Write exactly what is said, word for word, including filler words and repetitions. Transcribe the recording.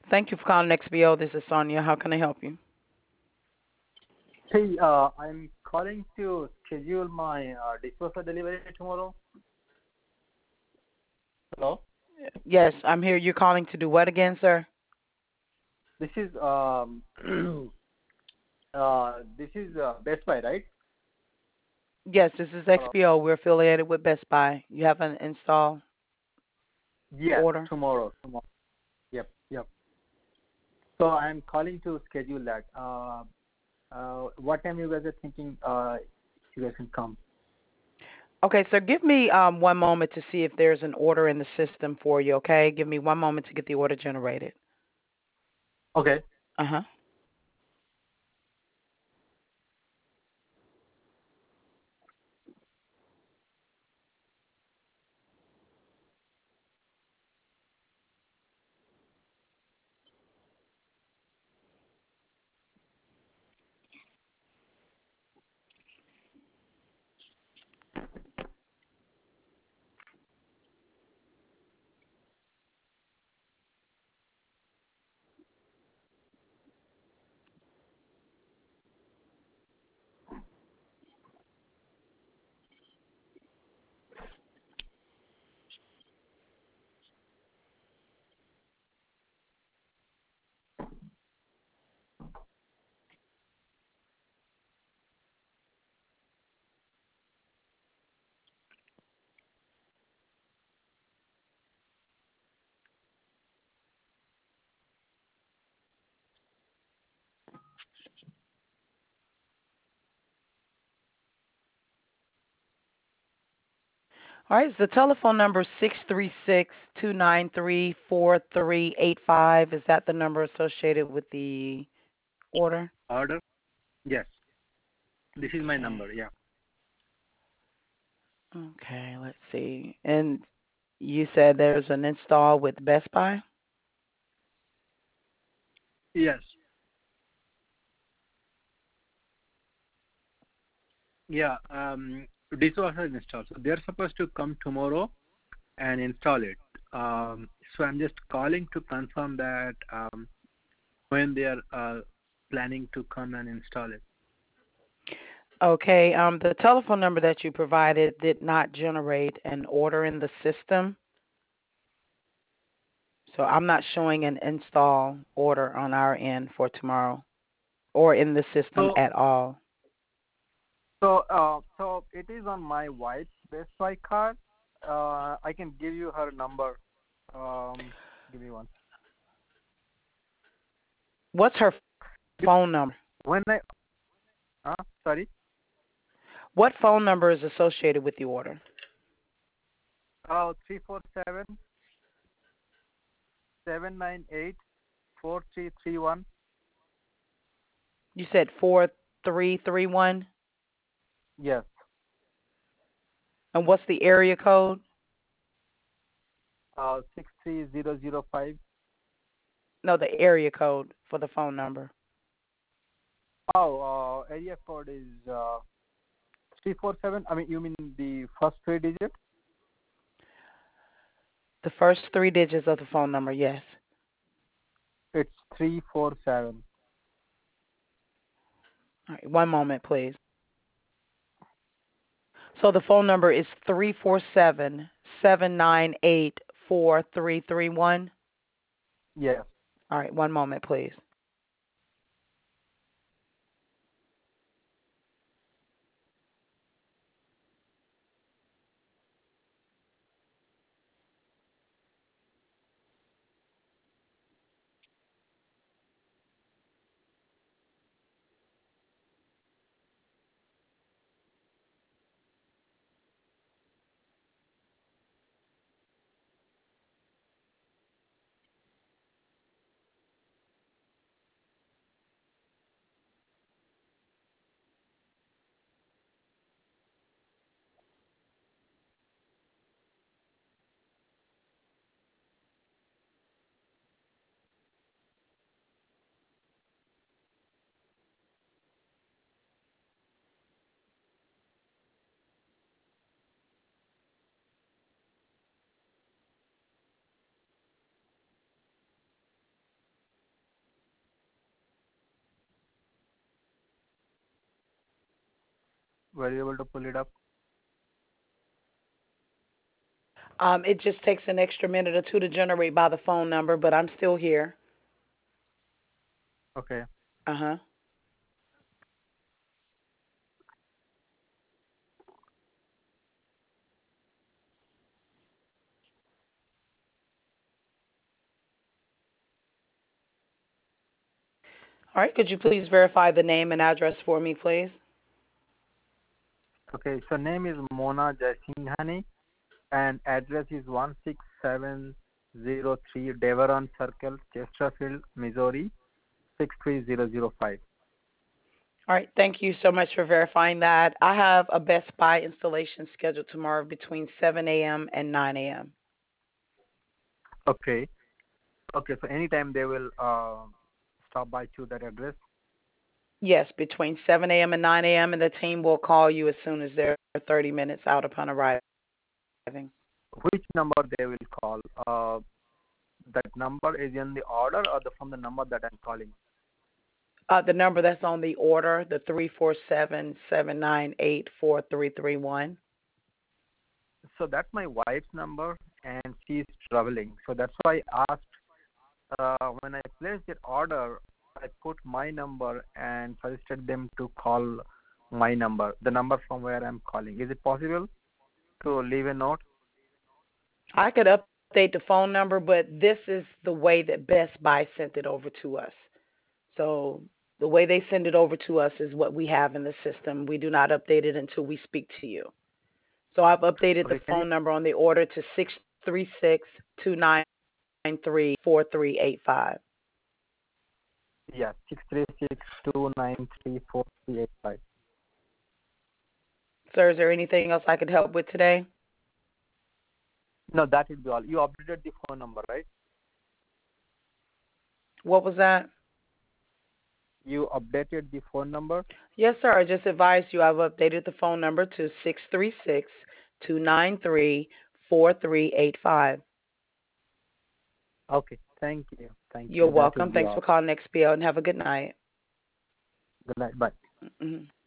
Thank you for calling X B O. This is Sonia. How can I help you? Hey, uh, I'm calling to schedule my uh, dishwasher delivery tomorrow. Hello. Yes, I'm here. You're calling to do what again, sir? This is um, uh, this is uh, Best Buy, right? Yes, this is Hello. X B O. We're affiliated with Best Buy. You have an install Yes, order? tomorrow. Tomorrow. Yep, yep. So I'm calling to schedule that. Uh, uh, what time you guys are thinking? Uh, you guys can come. Okay, sir, give me um, one moment to see if there's an order in the system for you, okay? Give me one moment to get the order generated. Okay. Uh-huh. All right, so the telephone number is six three six, two nine three, four three eight five. Is that the number associated with the order? Order. Yes. This is my Okay. number. Yeah. Okay, let's see. And you said there's an install with Best Buy? Yes. Yeah. Um, dishwasher is installed. So they're supposed to come tomorrow and install it. Um, so I'm just calling to confirm that um, when they are uh, planning to come and install it. Okay, um, the telephone number that you provided did not generate an order in the system, so I'm not showing an install order on our end for tomorrow or in the system So, at all. so, uh, so it is on my wife's Best Buy card. Uh, I can give you her number. Um, give me one. What's her phone number? When I, uh, sorry, What phone number is associated with the order? uh, three four seven seven nine eight four three three one. You said four three three one, Yes, and what's the area code? uh, six three zero zero five. No, the area code for the phone number. Oh, uh, area code is uh, three four seven. I mean, you mean the first three digit? The first three digits of the phone number, yes. It's three four seven. All right, one moment, please. So the phone number is three four seven, seven nine eight, four three three one. Yes. All right, one moment, please. Were you able to pull it up? Um, it just takes an extra minute or two to generate by the phone number, but I'm still here. Okay. Uh huh. All right. Could you please verify the name and address for me, please? Okay. So name is Mona Jaisinghani, and address is one six seven zero three Deveron Circle, Chesterfield, Missouri six three zero zero five. All right. Thank you so much for verifying that. I have a Best Buy installation scheduled tomorrow between seven a m and nine a m Okay. Okay. So anytime they will uh, stop by to that address. Yes, between seven a m and nine a m, and the team will call you as soon as they're thirty minutes out upon arriving. Which number they will call? Uh, that number is in the order or the from the number that I'm calling? Uh, the number that's on the order, the three four seven, seven nine eight, four three three one. So that's my wife's number, and she's traveling. So that's why I asked. Uh, when I placed the order, I put my number and suggested them to call my number, the number from where I'm calling. Is it possible to leave a note? I could update the phone number, but this is the way that Best Buy sent it over to us. So the way they send it over to us is what we have in the system. We do not update it until we speak to you. So I've updated the Okay, can you? phone number on the order to six three six, two nine three, four three eight five. Yeah, six three six two nine three four three eight five. Sir, is there anything else I could help with today? No, that would be all. You updated the phone number, right? What was that? You updated the phone number. Yes, sir. I just advised you I've updated the phone number to six three six, two nine three, four three eight five. Okay, thank you, thank You're you. That welcome. would be Thanks for all. calling X P L and have a good night. Good night. Bye. Mm-hmm.